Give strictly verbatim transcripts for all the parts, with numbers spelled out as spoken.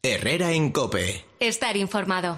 Herrera en COPE. Estar informado.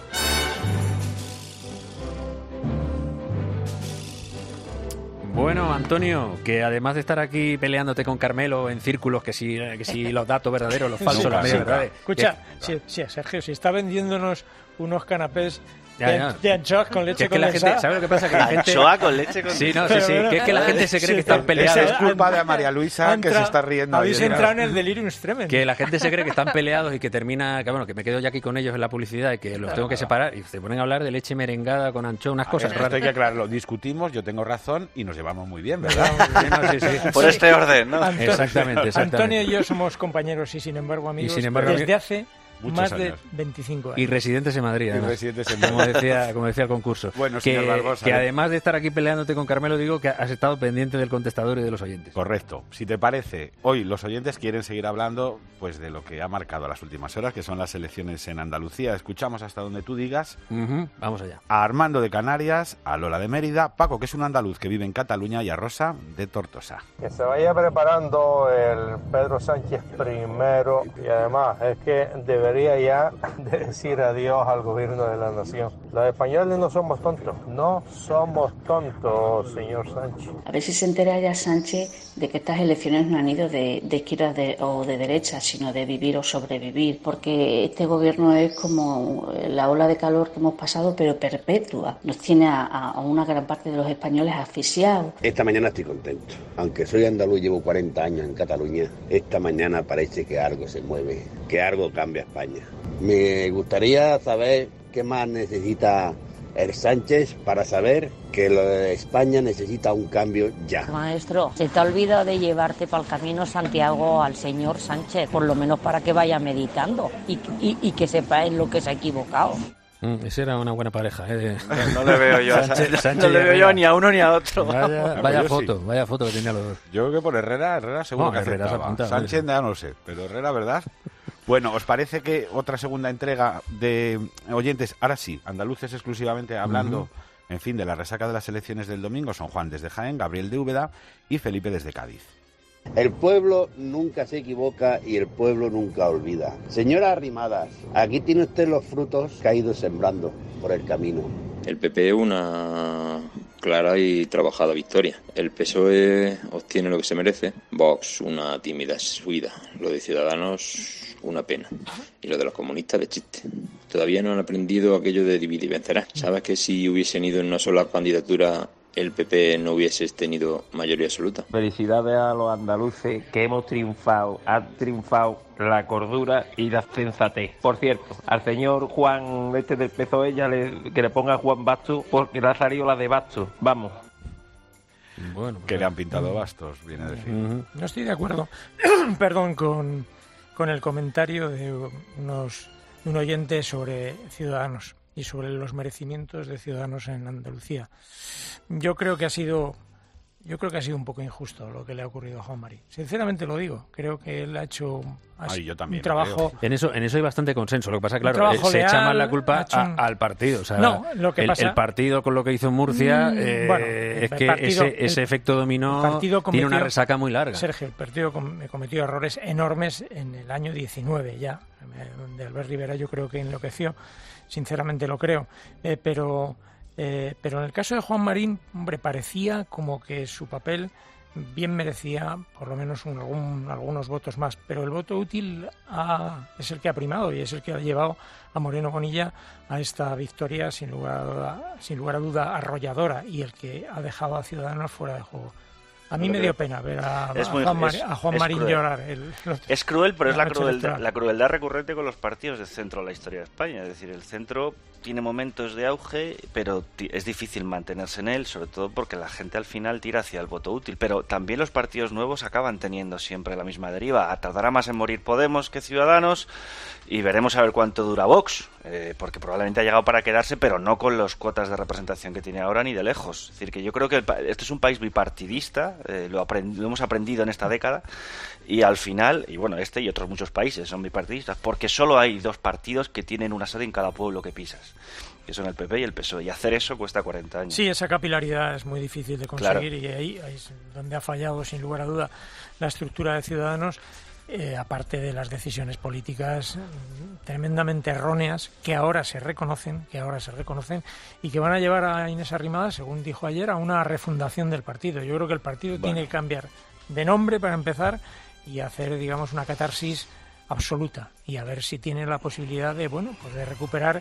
Bueno, Antonio, que además de estar aquí peleándote con Carmelo en círculos, que si, que si los datos verdaderos, los falsos, los medios verdades. Escucha, sí, sí, Sergio, si está vendiéndonos unos canapés Ya, de, ya. de anchoas con leche Que es que la condensada. gente, ¿sabes lo que pasa? Que la gente... Anchoa con leche condensada. Sí, no, sí, sí, que es que la gente se cree que están peleados. Esa es culpa de María Luisa, Han que se tra- está riendo. Habéis ahí, entrado en el delirium tremens. Que la gente se cree que están peleados y que termina, que bueno, que me quedo ya aquí con ellos en la publicidad y que los tengo que separar y se ponen a hablar de leche merengada con anchoa, unas cosas Esto hay raras. que aclararlo. Discutimos, yo tengo razón y nos llevamos muy bien, ¿verdad? Sí, no, sí, sí. Por este orden, ¿no? Anto- Exactamente, exactamente. Antonio y yo somos compañeros y sin embargo amigos Y sin embargo, desde hace muchos más de años. veinticinco años. Y residentes en Madrid, Y además. residentes en como Madrid. decía, como decía el concurso. Bueno, que, señor Barbosa, que ¿eh? además de estar aquí peleándote con Carmelo, digo que has estado pendiente del contestador y de los oyentes. Correcto. Si te parece, hoy los oyentes quieren seguir hablando pues de lo que ha marcado las últimas horas, que son las elecciones en Andalucía. Escuchamos hasta donde tú digas. Uh-huh. Vamos allá. A Armando de Canarias, a Lola de Mérida, Paco, que es un andaluz que vive en Cataluña, y a Rosa de Tortosa. Que se vaya preparando el Pedro Sánchez primero, y además es que debería ya de decir adiós al gobierno de la nación. Los españoles no somos tontos, no somos tontos, señor Sánchez. A ver si se entera ya Sánchez de que estas elecciones no han ido de, de izquierda de, o de derecha, sino de vivir o sobrevivir, porque este gobierno es como la ola de calor que hemos pasado, pero perpetua. Nos tiene a, a una gran parte de los españoles asfixiados. Esta mañana estoy contento. Aunque soy andaluz, llevo cuarenta años en Cataluña. Esta mañana parece que algo se mueve, que algo cambia España. Me gustaría saber qué más necesita el Sánchez para saber que lo de España necesita un cambio ya. Maestro, se te ha olvidado de llevarte para el camino Santiago al señor Sánchez, por lo menos para que vaya meditando y, y, y que sepa en lo que se ha equivocado. Mm, esa era una buena pareja, ¿eh? De... No, no le veo yo a Sánchez, Sánchez, Sánchez no le veo Herrera. yo ni a uno ni a otro. Vaya, No, vaya yo foto, sí. vaya foto que tenía los dos. Yo creo que por Herrera, Herrera seguro No, que Herrera se aceptaba. apunta, Sánchez ¿no? ya no lo sé, pero Herrera, ¿verdad? Bueno, ¿os parece que otra segunda entrega de oyentes, ahora sí, andaluces exclusivamente, hablando, uh-huh. en fin, de la resaca de las elecciones del domingo? Son Juan desde Jaén, Gabriel de Úbeda y Felipe desde Cádiz. El pueblo nunca se equivoca y el pueblo nunca olvida. Señora Arrimadas, aquí tiene usted los frutos que ha ido sembrando por el camino. El P P una clara y trabajada victoria. El P S O E obtiene lo que se merece. Vox una tímida subida. Lo de Ciudadanos una pena. Y lo de los comunistas de chiste. Todavía no han aprendido aquello de dividir y vencerás. ¿Sabes que si hubiesen ido en una sola candidatura el P P no hubiese tenido mayoría absoluta? Felicidades a los andaluces que hemos triunfado. Ha triunfado la cordura y la sensatez. Por cierto, al señor Juan este del P S O E ya le, que le ponga Juan Bastos porque le ha salido la de Bastos. Vamos. Bueno, pues que le han pintado bastos, viene a decir. Uh-huh. No estoy de acuerdo, perdón, con, con el comentario de unos de un oyente sobre Ciudadanos y sobre los merecimientos de Ciudadanos en Andalucía. Yo creo que ha sido yo creo que ha sido un poco injusto lo que le ha ocurrido a Juan Marín. Sinceramente lo digo. Creo que él ha hecho ha Ay, yo también un trabajo... En eso, en eso hay bastante consenso. Lo que pasa es que, claro, eh, se leal, echa más la culpa un... a, al partido. O sea, no, lo que el, pasa... el partido con lo que hizo en Murcia, mm, eh, bueno, es que partido, ese, ese el, efecto dominó cometió, tiene una resaca muy larga. Sergio, el partido com- cometió errores enormes en el año diecinueve ya. De Albert Rivera yo creo que enloqueció. Sinceramente lo creo. Eh, pero... Eh, pero en el caso de Juan Marín, hombre, parecía como que su papel bien merecía por lo menos un, algún, algunos votos más, pero el voto útil ha, es el que ha primado y es el que ha llevado a Moreno Bonilla a esta victoria sin lugar a duda, sin lugar a duda arrolladora, y el que ha dejado a Ciudadanos fuera de juego. A mí me dio pena ver a, a muy, Juan, Mar, es, a Juan es Marín cruel. llorar. El, los, es cruel, pero es la crueldad, electoral. la crueldad recurrente con los partidos de centro en la historia de España. Es decir, el centro tiene momentos de auge, pero t- es difícil mantenerse en él, sobre todo porque la gente al final tira hacia el voto útil. Pero también los partidos nuevos acaban teniendo siempre la misma deriva. Tardará más en morir Podemos que Ciudadanos, y veremos a ver cuánto dura Vox, eh, porque probablemente ha llegado para quedarse, pero no con las cuotas de representación que tiene ahora ni de lejos. Es decir, que yo creo que el pa- este es un país bipartidista, eh, lo, aprend- lo hemos aprendido en esta década, y al final, y bueno, este y otros muchos países son bipartidistas, porque solo hay dos partidos que tienen una sede en cada pueblo que pisas, que son el P P y el P S O E, y hacer eso cuesta cuarenta años. Sí, esa capilaridad es muy difícil de conseguir, Claro. y ahí, ahí es donde ha fallado sin lugar a duda la estructura de Ciudadanos. Eh, aparte de las decisiones políticas tremendamente erróneas que ahora se reconocen, que ahora se reconocen y que van a llevar a Inés Arrimadas, según dijo ayer, a una refundación del partido. Yo creo que el partido bueno. tiene que cambiar de nombre para empezar y hacer, digamos, una catarsis absoluta y a ver si tiene la posibilidad de, bueno, pues de recuperar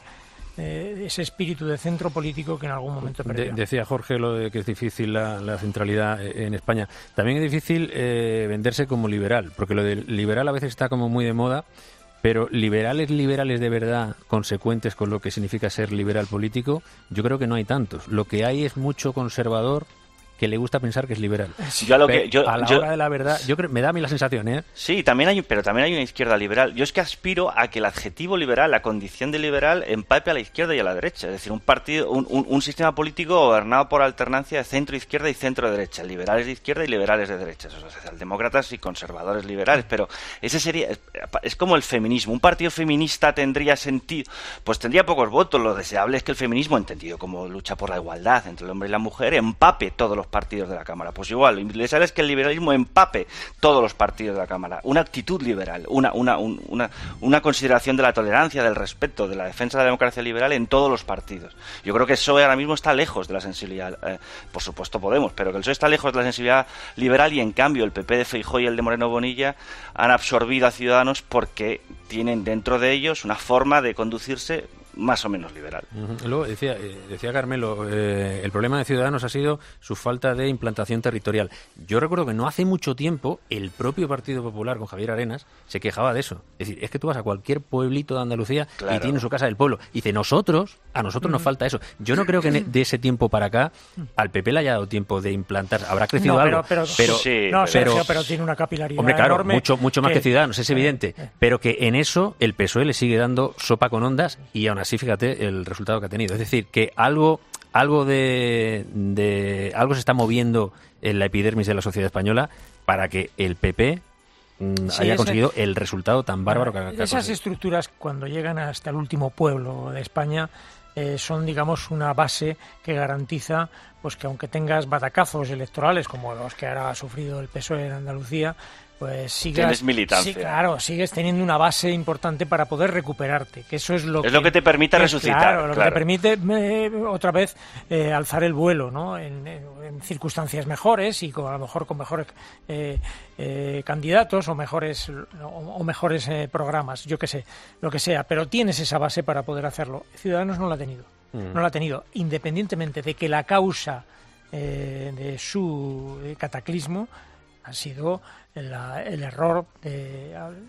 eh, ese espíritu de centro político que en algún momento perdió. De, decía Jorge lo de que es difícil la, la centralidad en España. También es difícil eh, venderse como liberal, porque lo de liberal a veces está como muy de moda. Pero liberales, liberales de verdad, consecuentes con lo que significa ser liberal político, yo creo que no hay tantos. Lo que hay es mucho conservador que le gusta pensar que es liberal. Yo a, lo que, yo, a la yo, hora de la verdad, yo creo, me da a mí la sensación, ¿eh? Sí, también hay, pero también hay una izquierda liberal. Yo es que aspiro a que el adjetivo liberal, la condición de liberal, empape a la izquierda y a la derecha. Es decir, un partido, un, un, un sistema político gobernado por alternancia de centro-izquierda y centro-derecha. Liberales de izquierda y liberales de derecha. O sea, socialdemócratas y conservadores liberales. Pero ese sería, es, es como el feminismo. Un partido feminista tendría sentido, pues tendría pocos votos. Lo deseable es que el feminismo, entendido como lucha por la igualdad entre el hombre y la mujer, empape todos los partidos de la Cámara. Pues igual, lo deseable es que el liberalismo empape todos los partidos de la Cámara. Una actitud liberal, una, una, un, una, una consideración de la tolerancia, del respeto, de la defensa de la democracia liberal en todos los partidos. Yo creo que el P S O E ahora mismo está lejos de la sensibilidad, eh, por supuesto Podemos, pero que el P S O E está lejos de la sensibilidad liberal y en cambio el P P de Feijóo y el de Moreno Bonilla han absorbido a Ciudadanos porque tienen dentro de ellos una forma de conducirse más o menos liberal. Uh-huh. Luego decía, eh, decía Carmelo, eh, el problema de Ciudadanos ha sido su falta de implantación territorial. Yo recuerdo que no hace mucho tiempo el propio Partido Popular con Javier Arenas se quejaba de eso. Es decir, es que tú vas a cualquier pueblito de Andalucía claro. y tiene su casa del pueblo. Y dice, nosotros, a nosotros uh-huh. nos falta eso. Yo no creo que de ese tiempo para acá al P P le haya dado tiempo de implantar. Habrá crecido no, pero, algo, pero, pero, sí, no, Sergio, pero, pero tiene una capilaridad hombre, claro, enorme. mucho, mucho más que, que Ciudadanos, es evidente. Eh, eh. Pero que en eso el P S O E le sigue dando sopa con ondas y aún así, fíjate, el resultado que ha tenido. Es decir, que algo algo de, de algo se está moviendo en la epidermis de la sociedad española para que el P P mm, sí, haya ese, conseguido el resultado tan bárbaro que ha conseguido. Esas estructuras, cuando llegan hasta el último pueblo de España, eh, son, digamos, una base que garantiza pues que aunque tengas batacazos electorales como los que ahora ha sufrido el P S O E en Andalucía, pues sigas, tienes militancia. Sí, claro, sigues teniendo una base importante para poder recuperarte, que eso es lo es que... lo que te permite resucitar. Claro, lo claro. que te permite eh, otra vez eh, alzar el vuelo, ¿no? En, en circunstancias mejores y con, a lo mejor con mejores eh, eh, candidatos o mejores o, o mejores eh, programas, yo qué sé, lo que sea, pero tienes esa base para poder hacerlo. Ciudadanos no la ha tenido, mm. no la ha tenido, independientemente de que la causa eh, de su eh, cataclismo ha sido la, el error de,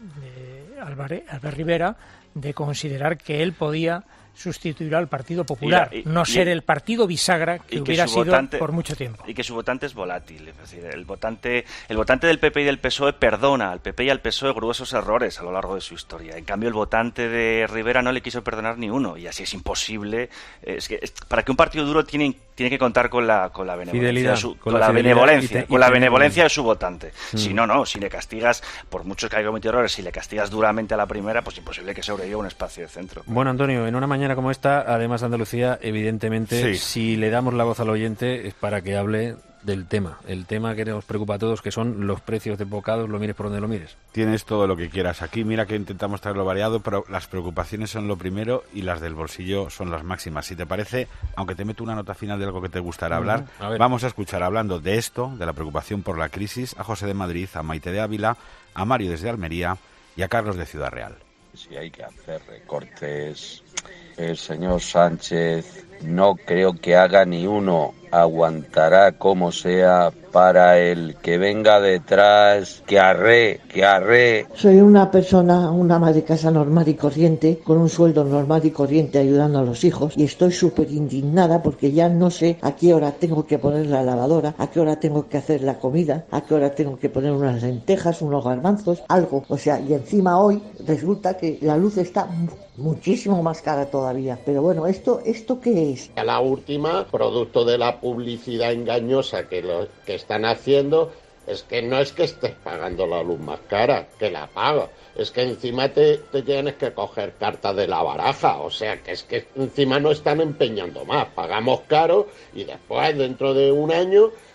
de Álvarez, Albert Rivera de considerar que él podía sustituir al Partido Popular, y la, y, no ser y, el partido bisagra que hubiera que sido votante, por mucho tiempo. Y que su votante es volátil, es decir, el votante el votante del P P y del P S O E perdona al P P y al P S O E gruesos errores a lo largo de su historia. En cambio, el votante de Rivera no le quiso perdonar ni uno, y así es imposible. Es que es, para que un partido duro tiene tiene que contar con la con la benevolencia de su, con, con la, la benevolencia, te, con la benevolencia de su votante. Mm. Si no, no, si le castigas, por muchos que haya cometido errores, si le castigas duramente a la primera, pues imposible que sobreviva un espacio de centro. Bueno, Antonio, en una mañana como esta, además de Andalucía, evidentemente, sí. si le damos la voz al oyente es para que hable del tema, el tema que nos preocupa a todos, que son los precios de bocados, lo mires por donde lo mires. Tienes todo lo que quieras aquí, mira que intentamos traerlo variado, pero las preocupaciones son lo primero y las del bolsillo son las máximas. Si te parece, aunque te meto una nota final de algo que te gustará uh-huh. hablar, a vamos a escuchar hablando de esto, de la preocupación por la crisis, a José de Madrid, a Maite de Ávila, a Mario desde Almería y a Carlos de Ciudad Real. Si hay que hacer recortes, el señor Sánchez no creo que haga ni uno, aguantará como sea para el que venga detrás, que arre, que arre. Soy una persona, una ama de casa normal y corriente, con un sueldo normal y corriente ayudando a los hijos, y estoy súper indignada porque ya no sé a qué hora tengo que poner la lavadora, a qué hora tengo que hacer la comida, a qué hora tengo que poner unas lentejas, unos garbanzos, algo. O sea, y encima hoy resulta que la luz está muchísimo más cara todavía. Pero bueno, ¿esto esto qué es? A la última, producto de la publicidad engañosa que, lo, que están haciendo, es que no es que estés pagando la luz más cara, que la pagas, es que encima te, te tienes que coger cartas de la baraja, o sea, que es que encima no están empeñando más, pagamos caro y después, dentro de un año,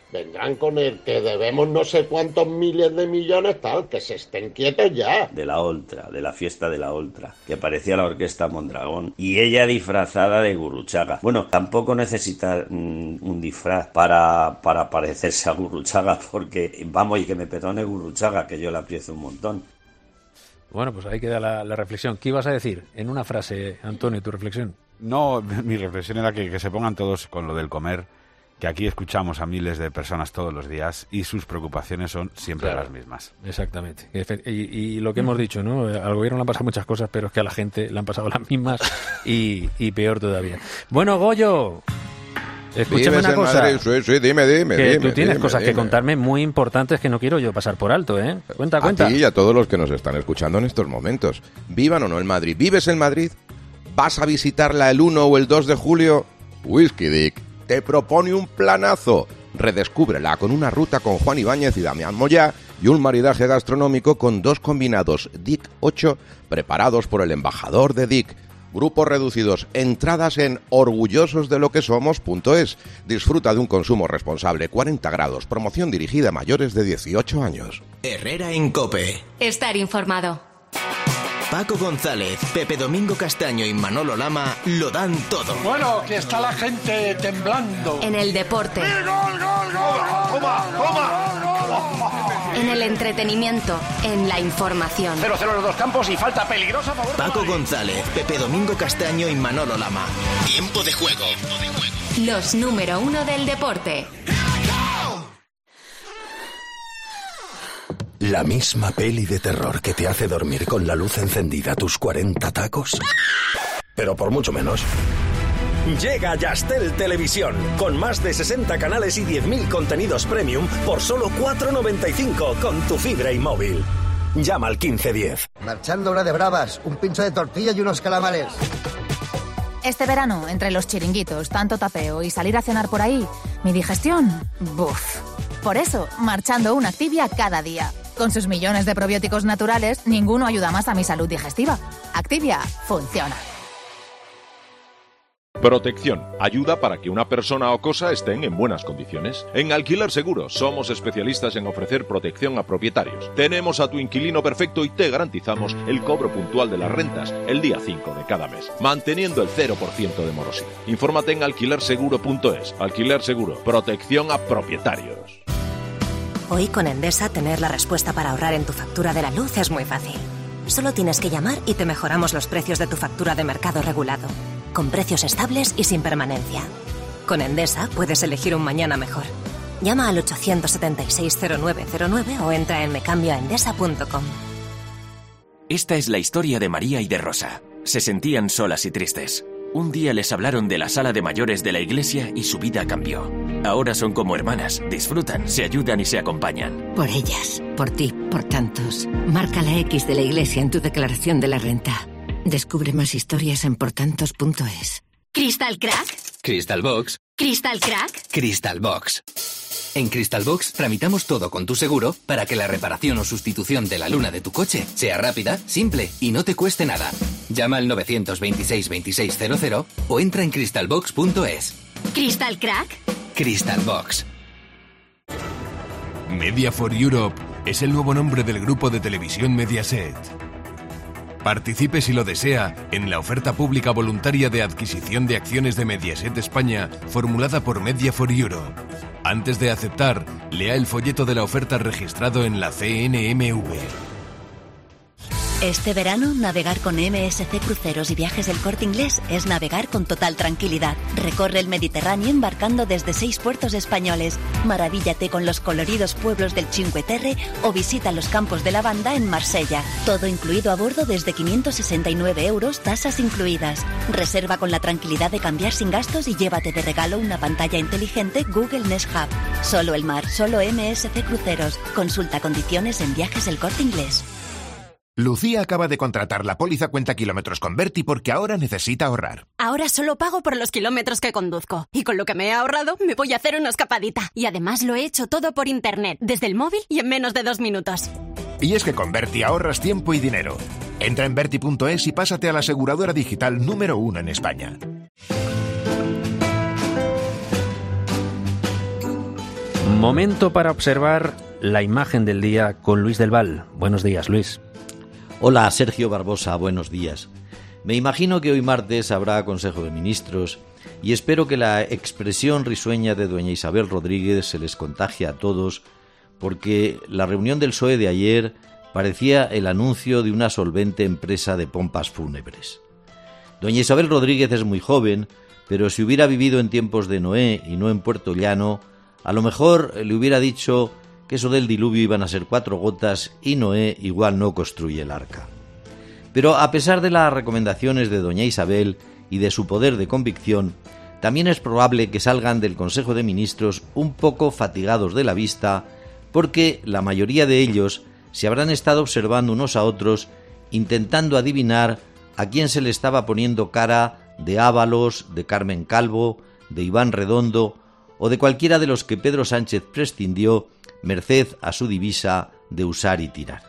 vendrán con el que debemos no sé cuántos miles de millones, tal, que se estén quietos ya. De la Oltra, de la fiesta de la Oltra, que parecía la orquesta Mondragón, y ella disfrazada de Gurruchaga. Bueno, tampoco necesita mm, un disfraz para, para parecerse a Gurruchaga, porque, vamos, y que me perdone Gurruchaga, que yo la aprecio un montón. Bueno, pues ahí queda la, la reflexión. ¿Qué ibas a decir? En una frase, Antonio, tu reflexión. No, mi reflexión era que, que se pongan todos con lo del comer, que aquí escuchamos a miles de personas todos los días y sus preocupaciones son siempre claro, las mismas. Exactamente. Y, y lo que hemos dicho, ¿no? Al gobierno le han pasado muchas cosas, pero es que a la gente le han pasado las mismas y, y peor todavía. Bueno, Goyo, escúchame una cosa. Madrid, sí, sí, dime, dime. Que dime, tú tienes dime, cosas dime. que contarme muy importantes que no quiero yo pasar por alto, ¿eh? Cuenta, cuenta. A ti y a todos los que nos están escuchando en estos momentos. Vivan o no en Madrid. ¿Vives en Madrid? ¿Vas a visitarla el uno o el dos de julio? Whisky Dick te propone un planazo. Redescúbrela con una ruta con Juan Ibáñez y Damián Moyá y un maridaje gastronómico con dos combinados Dick ocho preparados por el embajador de Dick. Grupos reducidos, entradas en orgullosos de lo que somos punto es. Disfruta de un consumo responsable, cuarenta grados, promoción dirigida a mayores de dieciocho años. Herrera en COPE. Estar informado. Paco González, Pepe Domingo Castaño y Manolo Lama lo dan todo. Bueno, que está la gente temblando. En el deporte. ¡Gol, gol, gol, gol! ¡Toma, toma! En el entretenimiento, en la información. cero cero los dos campos y falta peligrosa a favor. Paco González, Pepe Domingo Castaño y Manolo Lama. Tiempo de juego. Los número uno del deporte. La misma peli de terror que te hace dormir con la luz encendida tus cuarenta tacos. Pero por mucho menos. Llega Yastel Televisión, con más de sesenta canales y diez mil contenidos premium por solo cuatro noventa y cinco con tu fibra y móvil. Llama al quince diez. Marchando hora de bravas, un pincho de tortilla y unos calamares. Este verano, entre los chiringuitos, tanto tapeo y salir a cenar por ahí, mi digestión, ¡buf! Por eso, marchando una Activia cada día. Con sus millones de probióticos naturales, ninguno ayuda más a mi salud digestiva. Activia funciona. Protección. Ayuda para que una persona o cosa estén en buenas condiciones. En Alquiler Seguro somos especialistas en ofrecer protección a propietarios. Tenemos a tu inquilino perfecto y te garantizamos el cobro puntual de las rentas el día cinco de cada mes, manteniendo el cero por ciento de morosidad. Infórmate en alquiler seguro punto es. Alquiler Seguro. Protección a propietarios. Hoy con Endesa tener la respuesta para ahorrar en tu factura de la luz es muy fácil. Solo tienes que llamar y te mejoramos los precios de tu factura de mercado regulado, con precios estables y sin permanencia. Con Endesa puedes elegir un mañana mejor. Llama al ochocientos setenta y seis cero nueve cero nueve o entra en mecambioaendesa punto com. Esta es la historia de María y de Rosa. Se sentían solas y tristes. Un día les hablaron de la sala de mayores de la iglesia y su vida cambió. Ahora son como hermanas, disfrutan, se ayudan y se acompañan. Por ellas, por ti, por tantos. Marca la X de la iglesia en tu declaración de la renta. Descubre más historias en portantos punto es. ¿Crystal Crack? Crystal Box. ¿Crystal Crack? Crystal Box. En Crystal Box tramitamos todo con tu seguro para que la reparación o sustitución de la luna de tu coche sea rápida, simple y no te cueste nada. Llama al nueve dos seis, veintiséis cero cero o entra en crystal box punto es. ¿Crystal Crack? Crystal Box. Media for Europe es el nuevo nombre del grupo de televisión Mediaset. Participe si lo desea en la oferta pública voluntaria de adquisición de acciones de Mediaset España formulada por Media for Europe. Antes de aceptar, lea el folleto de la oferta registrado en la C N M V. Este verano, navegar con M S C Cruceros y Viajes del Corte Inglés es navegar con total tranquilidad. Recorre el Mediterráneo embarcando desde seis puertos españoles. Maravíllate con los coloridos pueblos del Cinque Terre o visita los campos de lavanda en Marsella. Todo incluido a bordo desde quinientos sesenta y nueve euros, tasas incluidas. Reserva con la tranquilidad de cambiar sin gastos y llévate de regalo una pantalla inteligente Google Nest Hub. Solo el mar, solo M S C Cruceros. Consulta condiciones en Viajes del Corte Inglés. Lucía acaba de contratar la póliza cuenta kilómetros con Berti porque ahora necesita ahorrar. Ahora solo pago por los kilómetros que conduzco. Y con lo que me he ahorrado, me voy a hacer una escapadita. Y además lo he hecho todo por internet, desde el móvil y en menos de dos minutos. Y es que con Berti ahorras tiempo y dinero. Entra en berti punto es y pásate a la aseguradora digital número uno en España. Momento para observar la imagen del día con Luis del Val. Buenos días, Luis. Hola, Sergio Barbosa, buenos días. Me imagino que hoy martes habrá Consejo de Ministros y espero que la expresión risueña de doña Isabel Rodríguez se les contagie a todos, porque la reunión del P S O E de ayer parecía el anuncio de una solvente empresa de pompas fúnebres. Doña Isabel Rodríguez es muy joven, pero si hubiera vivido en tiempos de Noé y no en Puerto Llano, a lo mejor le hubiera dicho que eso del diluvio iban a ser cuatro gotas y Noé igual no construye el arca. Pero a pesar de las recomendaciones de doña Isabel y de su poder de convicción, también es probable que salgan del Consejo de Ministros un poco fatigados de la vista, porque la mayoría de ellos se habrán estado observando unos a otros, intentando adivinar a quién se le estaba poniendo cara de Ábalos, de Carmen Calvo, de Iván Redondo o de cualquiera de los que Pedro Sánchez prescindió merced a su divisa de usar y tirar.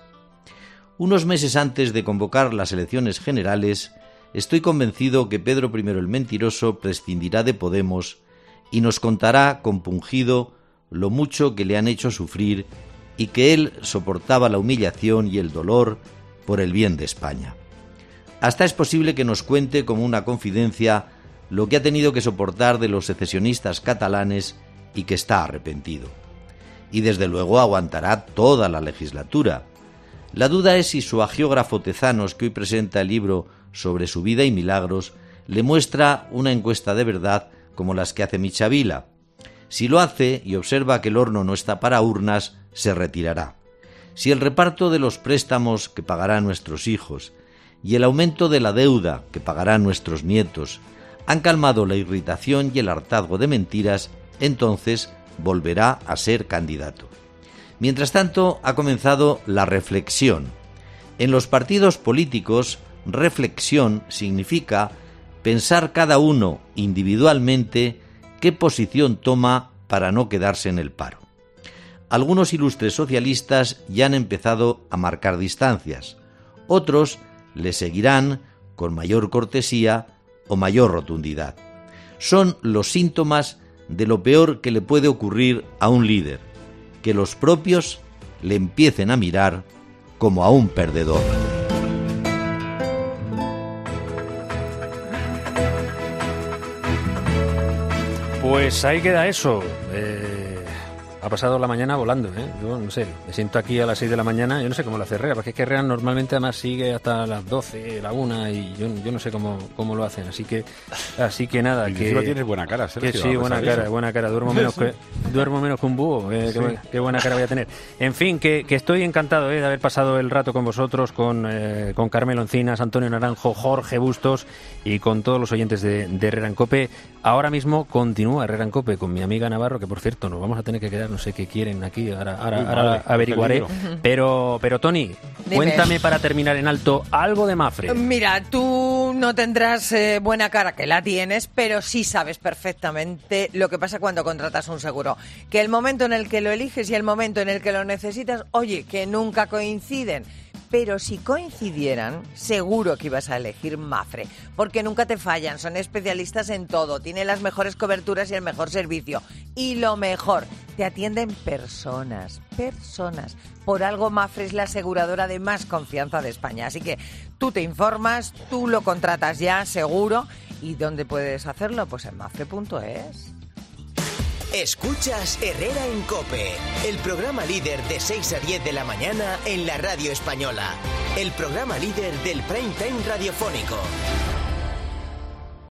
Unos meses antes de convocar las elecciones generales, estoy convencido que Pedro I el Mentiroso prescindirá de Podemos y nos contará compungido lo mucho que le han hecho sufrir y que él soportaba la humillación y el dolor por el bien de España. Hasta es posible que nos cuente como una confidencia lo que ha tenido que soportar de los secesionistas catalanes y que está arrepentido. Y desde luego aguantará toda la legislatura. La duda es si su agiógrafo Tezanos, que hoy presenta el libro sobre su vida y milagros, le muestra una encuesta de verdad como las que hace Michavila. Si lo hace y observa que el horno no está para urnas, se retirará. Si el reparto de los préstamos que pagarán nuestros hijos y el aumento de la deuda que pagarán nuestros nietos han calmado la irritación y el hartazgo de mentiras, entonces volverá a ser candidato. Mientras tanto, ha comenzado la reflexión. En los partidos políticos, reflexión significa pensar cada uno individualmente qué posición toma para no quedarse en el paro. Algunos ilustres socialistas ya han empezado a marcar distancias. Otros le seguirán con mayor cortesía o mayor rotundidad. Son los síntomas de lo peor que le puede ocurrir a un líder, que los propios le empiecen a mirar como a un perdedor. Pues ahí queda eso. Eh, ha pasado la mañana volando, ¿eh? Yo no sé, me siento aquí a las seis de la mañana, yo no sé cómo lo hace Herrera, porque es que Herrera normalmente además sigue hasta las doce, la una, y yo, yo no sé cómo, cómo lo hacen, así que así que nada. Y que encima tienes buena cara, Sergio. Que sí, buena cara, eso. buena cara, duermo menos, que, duermo menos que un búho, eh, sí. qué, qué buena cara voy a tener. En fin, que, que estoy encantado eh, de haber pasado el rato con vosotros, con, eh, con Carmelo Encinas, Antonio Naranjo, Jorge Bustos y con todos los oyentes de, de Herrera en Cope. Ahora mismo continúa Herrera en Cope con mi amiga Navarro, que por cierto nos vamos a tener que quedar, no sé qué quieren aquí, ahora, ahora, Uy, ahora vale, averiguaré. Pero, pero Tony, Dime. cuéntame para terminar en alto algo de Mapfre. Mira, tú no tendrás eh, buena cara, que la tienes, pero sí sabes perfectamente lo que pasa cuando contratas un seguro. Que el momento en el que lo eliges y el momento en el que lo necesitas, oye, que nunca coinciden. Pero si coincidieran, seguro que ibas a elegir Mapfre, porque nunca te fallan, son especialistas en todo, tienen las mejores coberturas y el mejor servicio. Y lo mejor, te atienden personas, personas. Por algo Mapfre es la aseguradora de más confianza de España. Así que tú te informas, tú lo contratas ya, seguro. ¿Y dónde puedes hacerlo? Pues en mapfre punto es. Escuchas Herrera en Cope, el programa líder de seis a diez de la mañana en la radio española. El programa líder del prime time radiofónico.